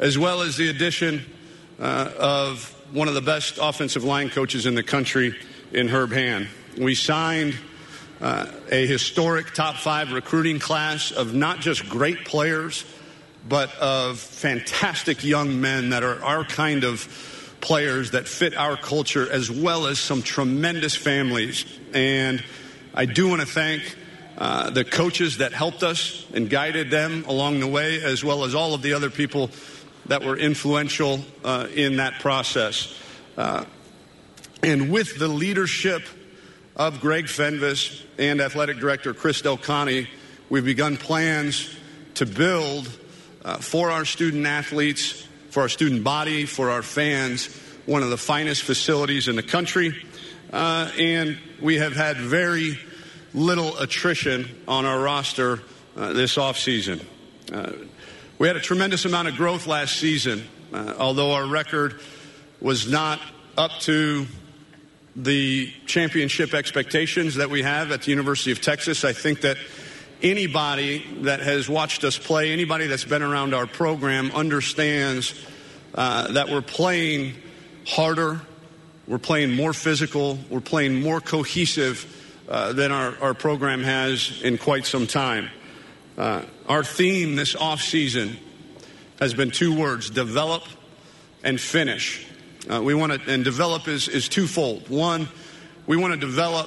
as well as the addition of one of the best offensive line coaches in the country in Herb Hand. We signed a historic top 5 recruiting class of not just great players, but of fantastic young men that are our kind of players that fit our culture, as well as some tremendous families. And I do want to thank the coaches that helped us and guided them along the way, as well as all of the other people that were influential in that process. And with the leadership of Greg Fenves and Athletic Director Chris Delconte, we've begun plans to build for our student athletes, for our student body, for our fans, one of the finest facilities in the country. And we have had very little attrition on our roster this offseason. We had a tremendous amount of growth last season, although our record was not up to the championship expectations that we have at the University of Texas. I think that anybody that has watched us play, anybody that's been around our program understands that we're playing harder, we're playing more physical, we're playing more cohesive than our program has in quite some time. Our theme this offseason has been 2 words: develop and finish. We want to, and develop is twofold. One, we want to develop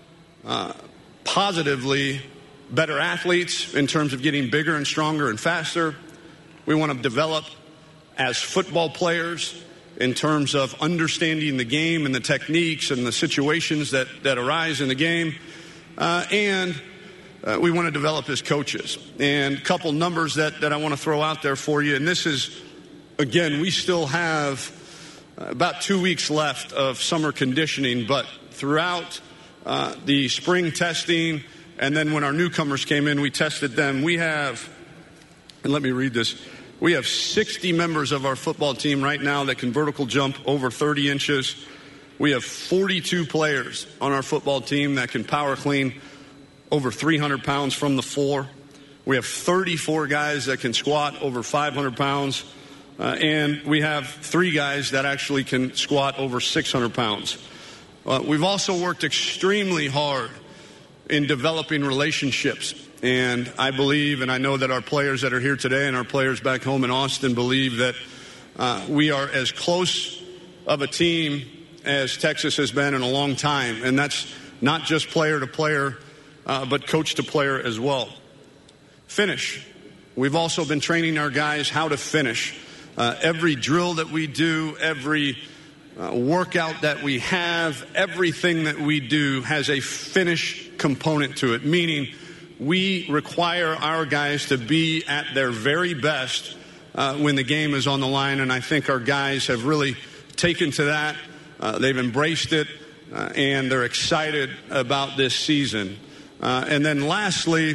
positively better athletes in terms of getting bigger and stronger and faster. We want to develop as football players in terms of understanding the game and the techniques and the situations that arise in the game. And we want to develop as coaches. And a couple numbers that I want to throw out there for you. And this is, again, we still have about 2 weeks left of summer conditioning, but throughout the spring testing, and then when our newcomers came in, we tested them. We have, and let me read this, we have 60 members of our football team right now that can vertical jump over 30 inches. We have 42 players on our football team that can power clean over 300 pounds from the floor. We have 34 guys that can squat over 500 pounds. And we have 3 guys that actually can squat over 600 pounds. We've also worked extremely hard in developing relationships. And I believe, and I know that our players that are here today and our players back home in Austin believe that we are as close of a team as Texas has been in a long time. And that's not just player to player, but coach to player as well. Finish. We've also been training our guys how to finish. Every drill that we do, every workout that we have, everything that we do has a finish component to it, meaning we require our guys to be at their very best when the game is on the line, and I think our guys have really taken to that. They've embraced it, and they're excited about this season. And then lastly,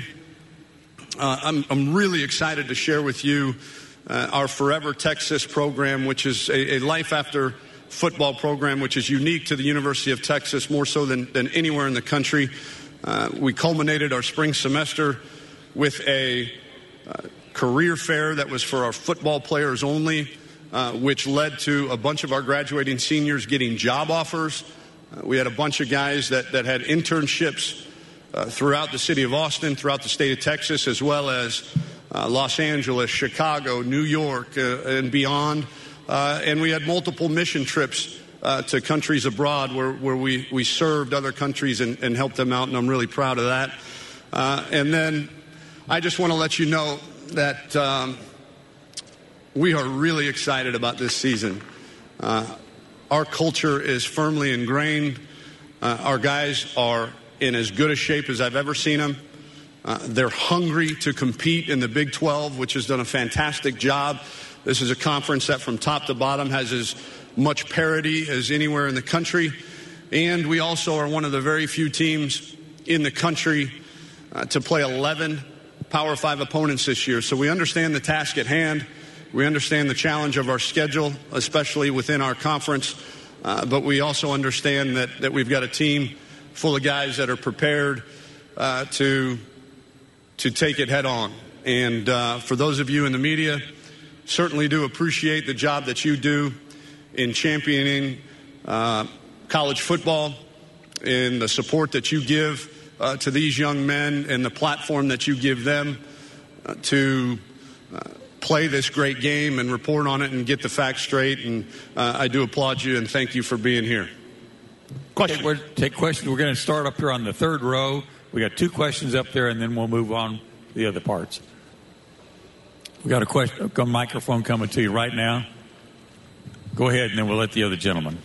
I'm really excited to share with you our Forever Texas program, which is a life after football program, which is unique to the University of Texas, more so than anywhere in the country. We culminated our spring semester with a career fair that was for our football players only, which led to a bunch of our graduating seniors getting job offers. We had a bunch of guys that had internships throughout the city of Austin, throughout the state of Texas, as well as Los Angeles, Chicago, New York, and beyond. And we had multiple mission trips to countries abroad where we served other countries and helped them out, and I'm really proud of that. And then I just want to let you know that we are really excited about this season. Our culture is firmly ingrained. Our guys are in as good a shape as I've ever seen them. They're hungry to compete in the Big 12, which has done a fantastic job. This is a conference that from top to bottom has as much parity as anywhere in the country. And we also are one of the very few teams in the country to play 11 Power 5 opponents this year. So we understand the task at hand. We understand the challenge of our schedule, especially within our conference. But we also understand that we've got a team full of guys that are prepared to take it head on. And for those of you in the media certainly do appreciate the job that you do in championing college football, in the support that you give to these young men, and the platform that you give them to play this great game and report on it and get the facts straight. And I do applaud you and thank you for being here. Question. Take questions. We're going to start up here on the third row. We got 2 questions up there, and then we'll move on to the other parts. We got a microphone coming to you right now. Go ahead, and then we'll let the other gentleman.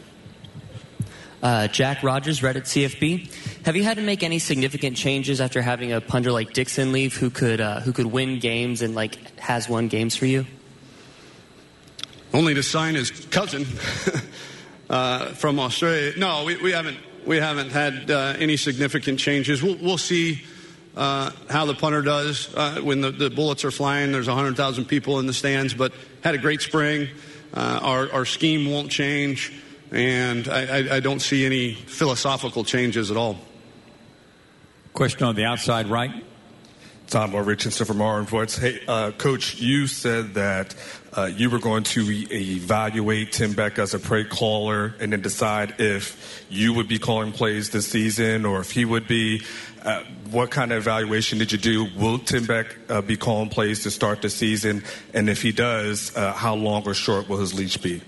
Jack Rogers, Reddit CFB. Have you had to make any significant changes after having a punter like Dixon leave, who could win games and has won games for you? Only to sign his cousin from Australia. No, we haven't had any significant changes. We'll see how the punter does when the bullets are flying. There's 100,000 people in the stands, but had a great spring. Our scheme won't change. And I don't see any philosophical changes at all. Question on the outside right. Tom Richardson from Martin Voice. Hey, Coach, you said that you were going to evaluate Tim Beck as a play caller and then decide if you would be calling plays this season or if he would be. What kind of evaluation did you do? Will Tim Beck be calling plays to start the season? And if he does, how long or short will his leash be?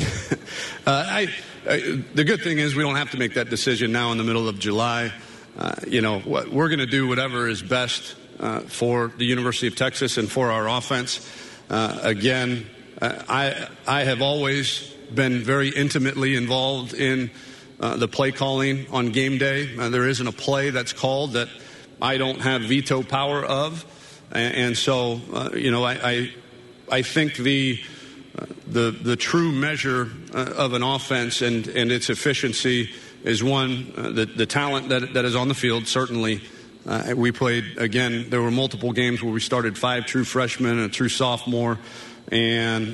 The good thing is we don't have to make that decision now in the middle of July. We're going to do whatever is best for the University of Texas and for our offense. I have always been very intimately involved in the play calling on game day. There isn't a play that's called that I don't have veto power of. And so, I think the true measure of an offense and its efficiency is one, the talent that is on the field, certainly. We played, again, there were multiple games where we started 5 true freshmen and a true sophomore. And,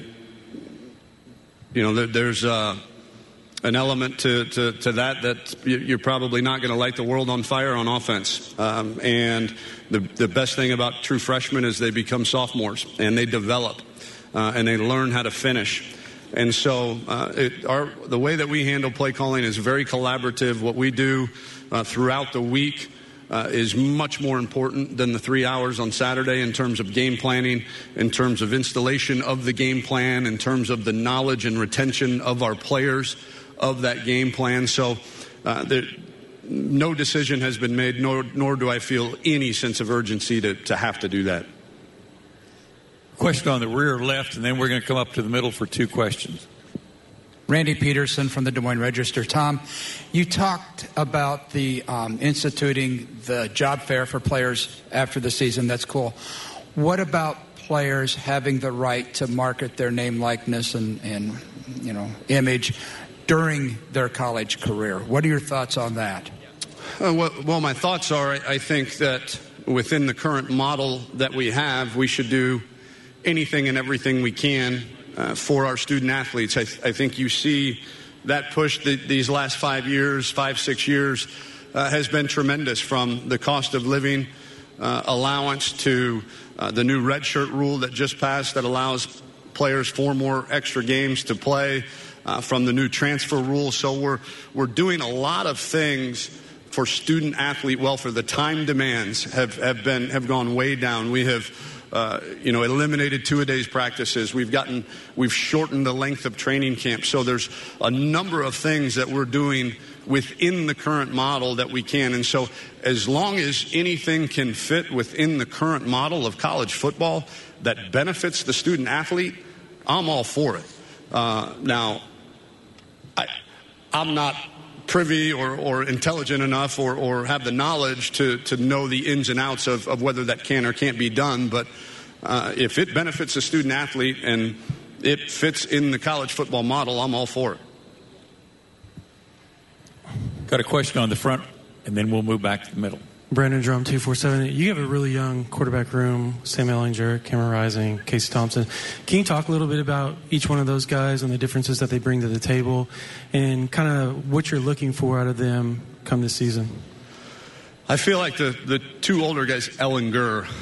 there's an element to that you're probably not going to light the world on fire on offense. And the best thing about true freshmen is they become sophomores and they develop. And they learn how to finish. And so the way that we handle play calling is very collaborative. What we do throughout the week is much more important than the 3 hours on Saturday in terms of game planning, in terms of installation of the game plan, in terms of the knowledge and retention of our players of that game plan. So no decision has been made, nor do I feel any sense of urgency to have to do that. Question on the rear left, and then we're going to come up to the middle for 2 questions. Randy Peterson from the Des Moines Register. Tom, you talked about the instituting the job fair for players after the season. That's cool. What about players having the right to market their name, likeness, and image during their college career? What are your thoughts on that? Well, my thoughts are I think that within the current model that we have, we should do anything and everything we can for our student athletes. I think you see that push these last 5 years, 5-6 years has been tremendous, from the cost of living allowance to the new redshirt rule that just passed that allows players 4 more extra games to play, from the new transfer rule. So we're doing a lot of things for student athlete welfare. The time demands have gone way down. We have eliminated 2-a-days practices. We've shortened the length of training camps. So there's a number of things that we're doing within the current model that we can. And so as long as anything can fit within the current model of college football that benefits the student athlete, I'm all for it. Now, I'm not privy or intelligent enough or have the knowledge to know the ins and outs of whether that can or can't be done. But if it benefits the student athlete and it fits in the college football model, I'm all for it. Got a question on the front, and then we'll move back to the middle. Brandon Drum, 247. You have a really young quarterback room: Sam Ehlinger, Cameron Rising, Casey Thompson. Can you talk a little bit about each one of those guys and the differences that they bring to the table, and kind of what you're looking for out of them come this season? I feel like the 2 older guys, Ehlinger,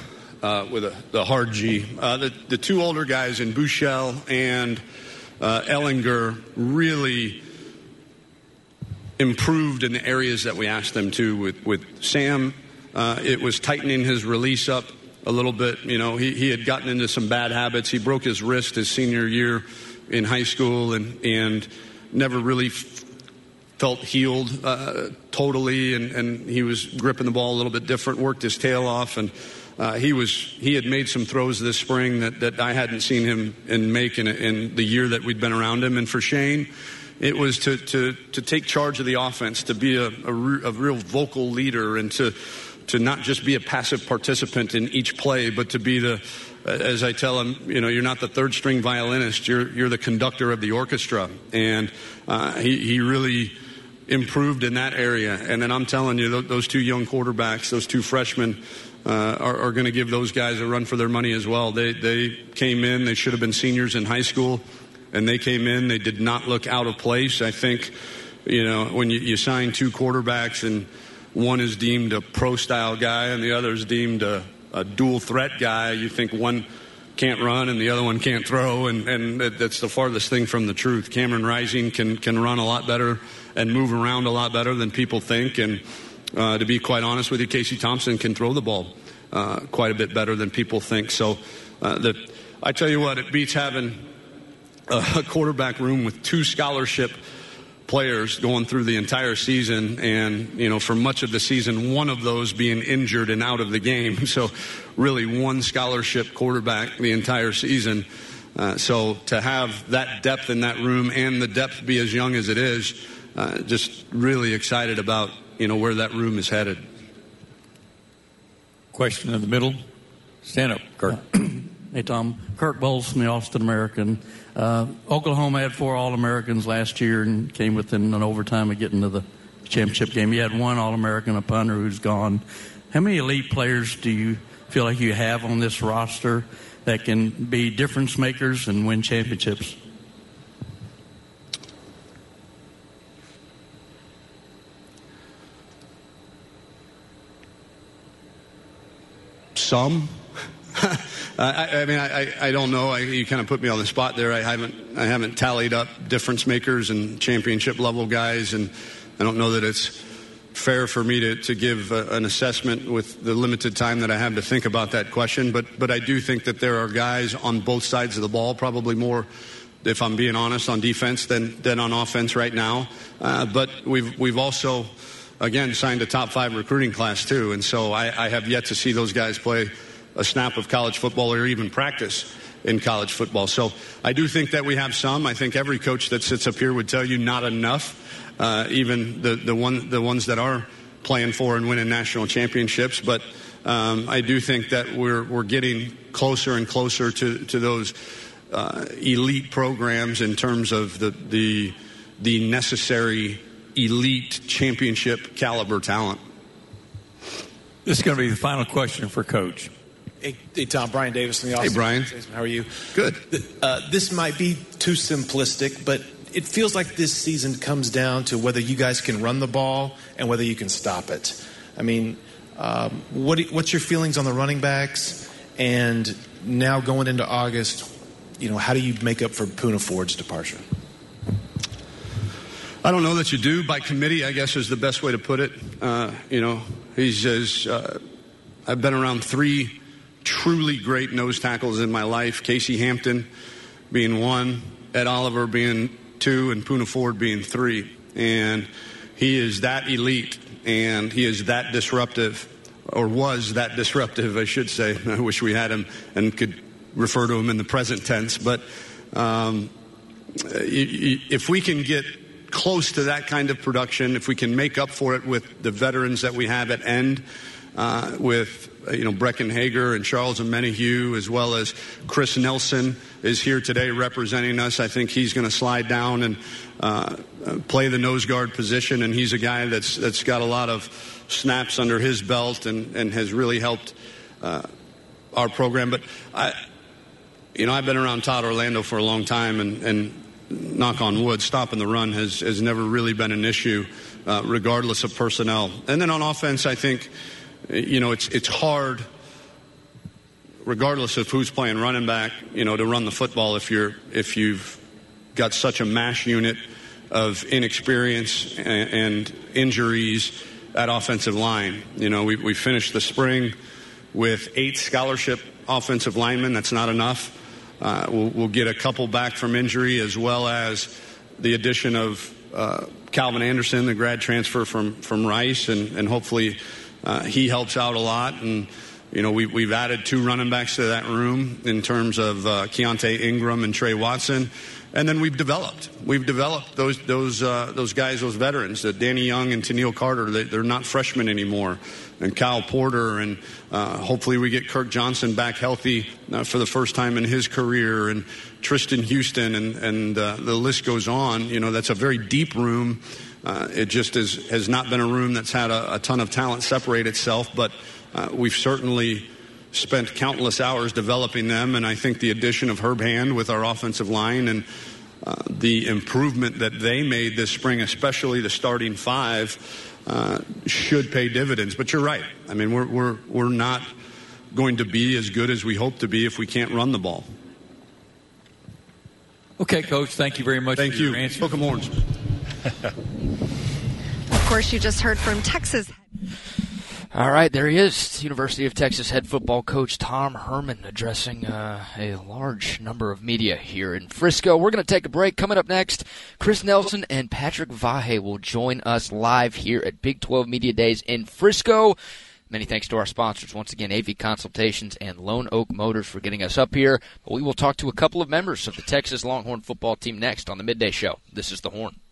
with the hard G. The two older guys in Buechele and Ellinger really improved in the areas that we asked them to. With Sam, it was tightening his release up a little bit. You know, he had gotten into some bad habits. He broke his wrist his senior year in high school and never really felt healed totally, and he was gripping the ball a little bit different, worked his tail off, and he had made some throws this spring that I hadn't seen him make in the year that we'd been around him. And for Shane, it was to take charge of the offense, to be a real vocal leader, and to not just be a passive participant in each play, but to be as I tell him, you know, you're not the third string violinist, you're the conductor of the orchestra. And he really improved in that area. And then I'm telling you, those two young quarterbacks, those two freshmen, are going to give those guys a run for their money as well. They came in, they should have been seniors in high school, and they came in, they did not look out of place. I think, you know, when you sign two quarterbacks and one is deemed a pro-style guy and the other is deemed a dual-threat guy, you think one can't run and the other one can't throw, and that's the farthest thing from the truth. Cameron Rising can run a lot better and move around a lot better than people think, and to be quite honest with you, Casey Thompson can throw the ball quite a bit better than people think. So I tell you what, it beats having a quarterback room with two scholarship players going through the entire season, and, you know, for much of the season, one of those being injured and out of the game. So really one scholarship quarterback the entire season. So to have that depth in that room and the depth be as young as it is, just really excited about, you know, where that room is headed. Question in the middle. Stand up, Kurt. Hey, Tom. Kurt Bowles from the Austin American. Oklahoma had 4 All-Americans last year and came within an overtime of getting to the championship game. You had 1 All-American, a punter who's gone. How many elite players do you feel like you have on this roster that can be difference makers and win championships? Some. I mean, I don't know. You kind of put me on the spot there. I haven't tallied up difference makers and championship level guys, and I don't know that it's fair for me to give an assessment with the limited time that I have to think about that question. But I do think that there are guys on both sides of the ball, probably more, if I'm being honest, on defense than on offense right now. But we've also, again, signed a top 5 recruiting class too, and so I have yet to see those guys play a snap of college football or even practice in college football. So I do think that we have some. I think every coach that sits up here would tell you not enough. Even the ones that are playing for and winning national championships. But I do think that we're getting closer and closer to those elite programs in terms of the necessary elite championship caliber talent. This is going to be the final question for Coach. Hey, Tom, Brian Davis from the Austin. Hey, Brian. How are you? Good. This might be too simplistic, but it feels like this season comes down to whether you guys can run the ball and whether you can stop it. I mean, what's your feelings on the running backs? And now going into August, you know, how do you make up for Poona Ford's departure? I don't know that you do. By committee, I guess, is the best way to put it. You know, I've been around 3 truly great nose tackles in my life. Casey Hampton being 1, Ed Oliver being 2, and Poona Ford being 3. And he is that elite, and he is that disruptive, or was that disruptive, I should say. I wish we had him and could refer to him in the present tense. But if we can get close to that kind of production, if we can make up for it with the veterans that we have at end, with Brecken Hager and Charles Omenihu, as well as Chris Nelson is here today representing us. I think he's going to slide down and play the nose guard position, and he's a guy that's got a lot of snaps under his belt and has really helped our program. But I've been around Todd Orlando for a long time, and knock on wood, stopping the run has never really been an issue, regardless of personnel. And then on offense, I think, it's hard regardless of who's playing running back, to run the football if you've got such a mash unit of inexperience and injuries at offensive line. We finished the spring with 8 scholarship offensive linemen. That's not enough. We'll get a couple back from injury, as well as the addition of Calvin Anderson, the grad transfer from Rice, and hopefully he helps out a lot. And we've added 2 running backs to that room in terms of Keontae Ingram and Trey Watson. And then we've developed those guys, those veterans, Danny Young and Tennille Carter. They're not freshmen anymore, and Kyle Porter, and hopefully we get Kirk Johnson back healthy for the first time in his career, and Tristan Houston, and the list goes on. That's a very deep room. It just has not been a room that's had a ton of talent separate itself, but we've certainly spent countless hours developing them, and I think the addition of Herb Hand with our offensive line and the improvement that they made this spring, especially the starting 5, should pay dividends. But you're right. I mean, we're not going to be as good as we hope to be if we can't run the ball. Okay, Coach, thank you very much for your answer. Welcome, Horns. Of course, you just heard from Texas. All right, there he is, University of Texas head football coach Tom Herman addressing a large number of media here in Frisco. We're going to take a break. Coming up next, Chris Nelson and Patrick Vahe will join us live here at Big 12 Media Days in Frisco. Many thanks to our sponsors, once again, AV Consultations and Lone Oak Motors for getting us up here. But we will talk to a couple of members of the Texas Longhorn football team next on the Midday Show. This is The Horn.